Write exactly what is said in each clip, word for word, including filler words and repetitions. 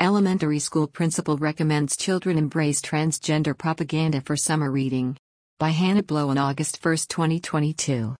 Elementary school principal recommends children embrace transgender propaganda for summer reading. By Hannah Blow on August first, twenty twenty-two.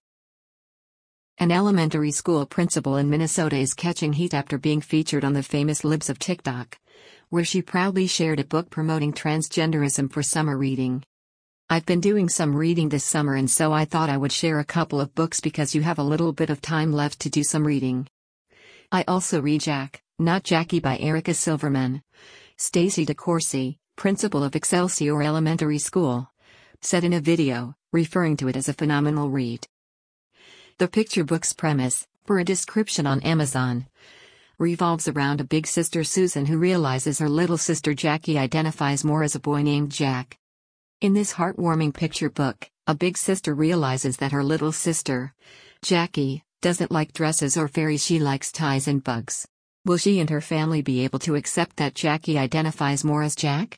An elementary school principal in Minnesota is catching heat after being featured on the famous Libs of TikTok, where she proudly shared a book promoting transgenderism for summer reading. I've been doing some reading this summer, and so I thought I would share a couple of books because you have a little bit of time left to do some reading. I also read Jack, Not Jackie by Erica Silverman. Stacy DeCourcy, principal of Excelsior Elementary School, said in a video, referring to it as a phenomenal read. The picture book's premise, for a description on Amazon, revolves around a big sister Susan who realizes her little sister Jackie identifies more as a boy named Jack. In this heartwarming picture book, a big sister realizes that her little sister, Jackie, doesn't like dresses or fairies, she likes ties and bugs. Will she and her family be able to accept that Jackie identifies more as Jack?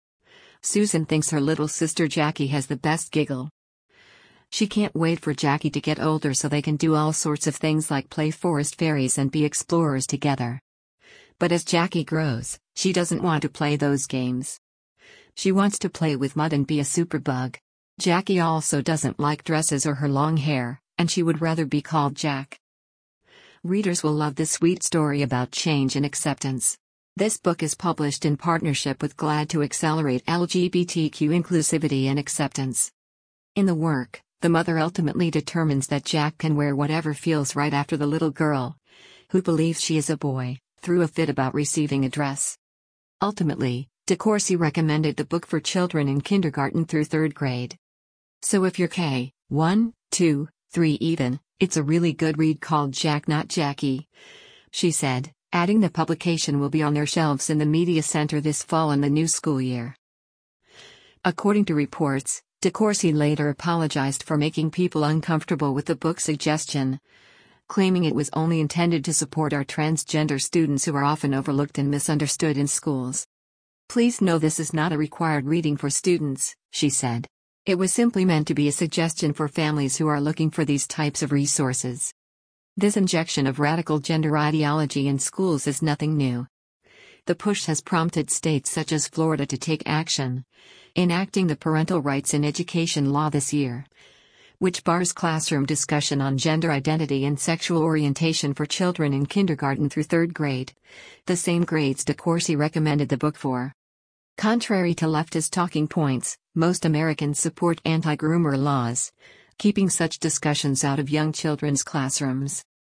Susan thinks her little sister Jackie has the best giggle. She can't wait for Jackie to get older so they can do all sorts of things like play forest fairies and be explorers together. But as Jackie grows, she doesn't want to play those games. She wants to play with mud and be a superbug. Jackie also doesn't like dresses or her long hair, and she would rather be called Jack. Readers will love this sweet story about change and acceptance. This book is published in partnership with GLAAD to accelerate L G B T Q inclusivity and acceptance. In the work, the mother ultimately determines that Jack can wear whatever feels right after the little girl, who believes she is a boy, threw a fit about receiving a dress. Ultimately, DeCourcy recommended the book for children in kindergarten through third grade. So if you're K one, two, three even, it's a really good read called Jack Not Jackie, she said, adding the publication will be on their shelves in the media center this fall in the new school year. According to reports, DeCourcy later apologized for making people uncomfortable with the book suggestion, claiming it was only intended to support our transgender students who are often overlooked and misunderstood in schools. Please know this is not a required reading for students, she said. It was simply meant to be a suggestion for families who are looking for these types of resources. This injection of radical gender ideology in schools is nothing new. The push has prompted states such as Florida to take action, enacting the Parental Rights in Education law this year, which bars classroom discussion on gender identity and sexual orientation for children in kindergarten through third grade, the same grades DeCourcy recommended the book for. Contrary to leftist talking points, most Americans support anti-groomer laws, keeping such discussions out of young children's classrooms.